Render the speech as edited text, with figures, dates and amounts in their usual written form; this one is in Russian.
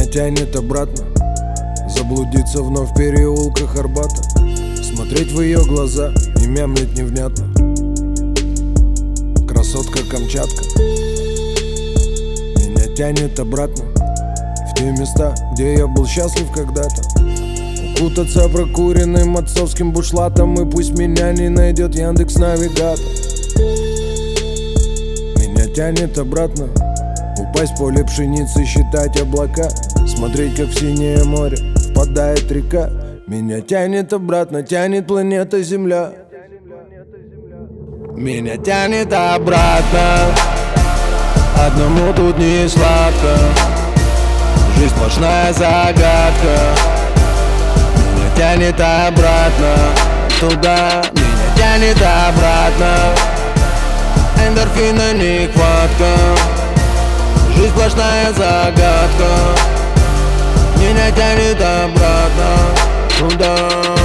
тянет обратно, заблудиться вновь в переулках Арбата, смотреть в ее глаза и мямлить невнятно. Красотка Камчатка меня тянет обратно в те места, где я был счастлив когда-то. Укутаться прокуренным отцовским бушлатом, и пусть меня не найдет Яндекс.Навигатор. Меня тянет обратно, упасть в поле пшеницы, считать облака, смотреть, как в синее море впадает река. Меня тянет обратно, тянет планета Земля. Меня тянет обратно, одному тут не сладко, жизнь сплошная загадка. Меня тянет обратно туда, меня тянет обратно, эндорфина нехватка, жизнь сплошная загадка. Меня тянет обратно туда.